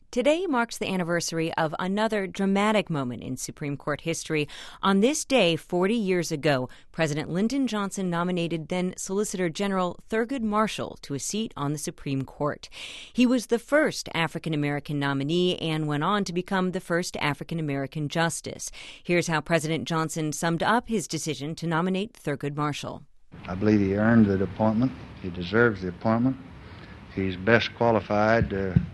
Today marks the anniversary of another dramatic moment in Supreme Court history. On this day, 40 years ago, President Lyndon Johnson nominated then Solicitor General Thurgood Marshall to a seat on the Supreme Court. He was the first African-American nominee and went on to become the first African-American justice. Here's how President Johnson summed up his decision to nominate Thurgood Marshall. I believe he earned the appointment. He deserves the appointment. He's best qualified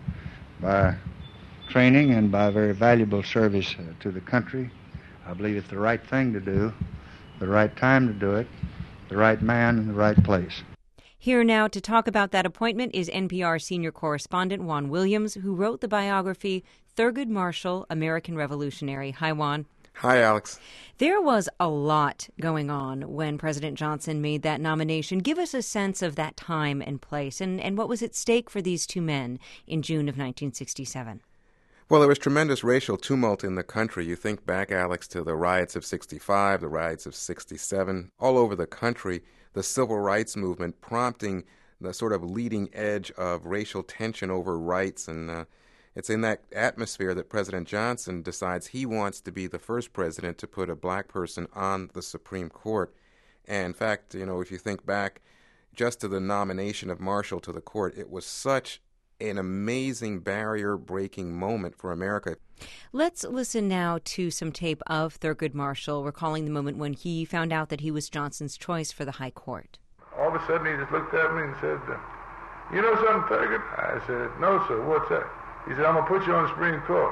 by training and by very valuable service to the country. I believe it's the right thing to do, the right time to do it, the right man in the right place. Here now to talk about that appointment is NPR senior correspondent Juan Williams, who wrote the biography Thurgood Marshall, American Revolutionary. Hi, Juan. Hi, Alex. There was a lot going on when President Johnson made that nomination. Give us a sense of that time and place and what was at stake for these two men in June of 1967. Well, there was tremendous racial tumult in the country. You think back, Alex, to the riots of 65, the riots of 67, all over the country, the civil rights movement prompting the sort of leading edge of racial tension over rights. And it's in that atmosphere that President Johnson decides he wants to be the first president to put a black person on the Supreme Court. And in fact, if you think back just to the nomination of Marshall to the court, it was such an amazing barrier-breaking moment for America. Let's listen now to some tape of Thurgood Marshall recalling the moment when he found out that he was Johnson's choice for the High Court. All of a sudden he just looked at me and said, "You know something, Thurgood?" I said, "No, sir. What's that?" He said, "I'm going to put you on the Supreme Court."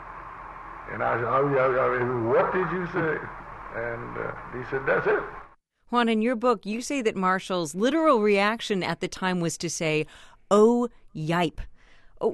And I said, "Oh, yeah, what did you say?" And he said, "That's it." Juan, in your book, you say that Marshall's literal reaction at the time was to say, "Oh, yipe." Oh,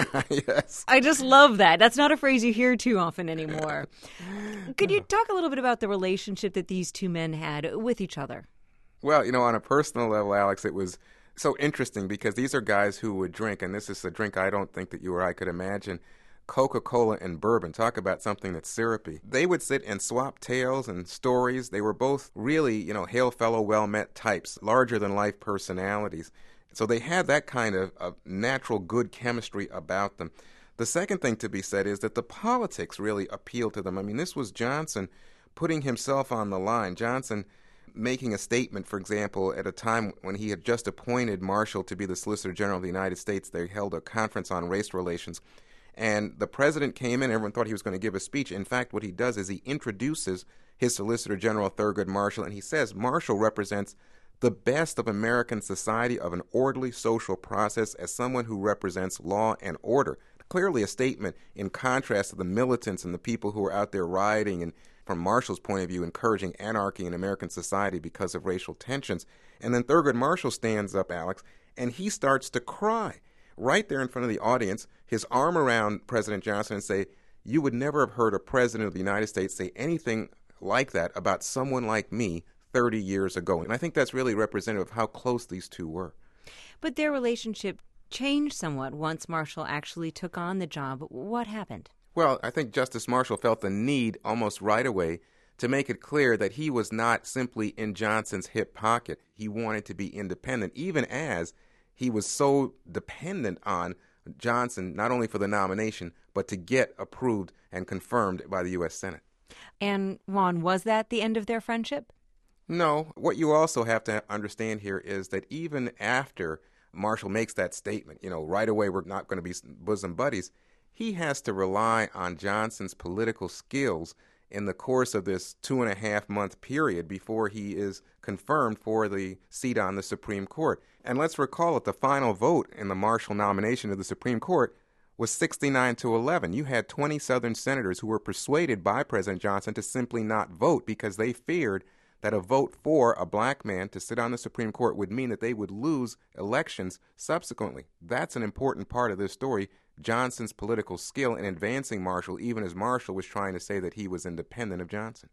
yes. I just love that. That's not a phrase you hear too often anymore. Could you talk a little bit about the relationship that these two men had with each other? Well, on a personal level, Alex, it was so interesting because these are guys who would drink, and this is a drink I don't think that you or I could imagine, Coca-Cola and bourbon. Talk about something that's syrupy. They would sit and swap tales and stories. They were both really, hail fellow, well-met types, larger-than-life personalities. So they had that kind of natural good chemistry about them. The second thing to be said is that the politics really appealed to them. I mean, this was Johnson putting himself on the line. Johnson making a statement, for example, at a time when he had just appointed Marshall to be the Solicitor General of the United States. They held a conference on race relations. And the president came in. Everyone thought he was going to give a speech. In fact, what he does is he introduces his Solicitor General, Thurgood Marshall, and he says Marshall represents the best of American society, of an orderly social process, as someone who represents law and order. Clearly a statement in contrast to the militants and the people who are out there rioting and, from Marshall's point of view, encouraging anarchy in American society because of racial tensions. And then Thurgood Marshall stands up, Alex, and he starts to cry right there in front of the audience, his arm around President Johnson, and say, "You would never have heard a president of the United States say anything like that about someone like me 30 years ago." And I think that's really representative of how close these two were. But their relationship changed somewhat once Marshall actually took on the job. What happened? Well, I think Justice Marshall felt the need almost right away to make it clear that he was not simply in Johnson's hip pocket. He wanted to be independent, even as he was so dependent on Johnson, not only for the nomination, but to get approved and confirmed by the U.S. Senate. And, Juan, was that the end of their friendship? No. What you also have to understand here is that even after Marshall makes that statement, right away we're not going to be bosom buddies, he has to rely on Johnson's political skills in the course of this 2.5-month period before he is confirmed for the seat on the Supreme Court. And let's recall that the final vote in the Marshall nomination of the Supreme Court was 69-11. You had 20 Southern senators who were persuaded by President Johnson to simply not vote because they feared that a vote for a black man to sit on the Supreme Court would mean that they would lose elections subsequently. That's an important part of this story, Johnson's political skill in advancing Marshall, even as Marshall was trying to say that he was independent of Johnson.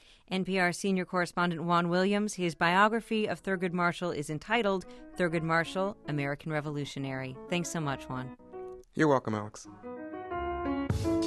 NPR senior correspondent Juan Williams. His biography of Thurgood Marshall is entitled Thurgood Marshall, American Revolutionary. Thanks so much, Juan. You're welcome, Alex.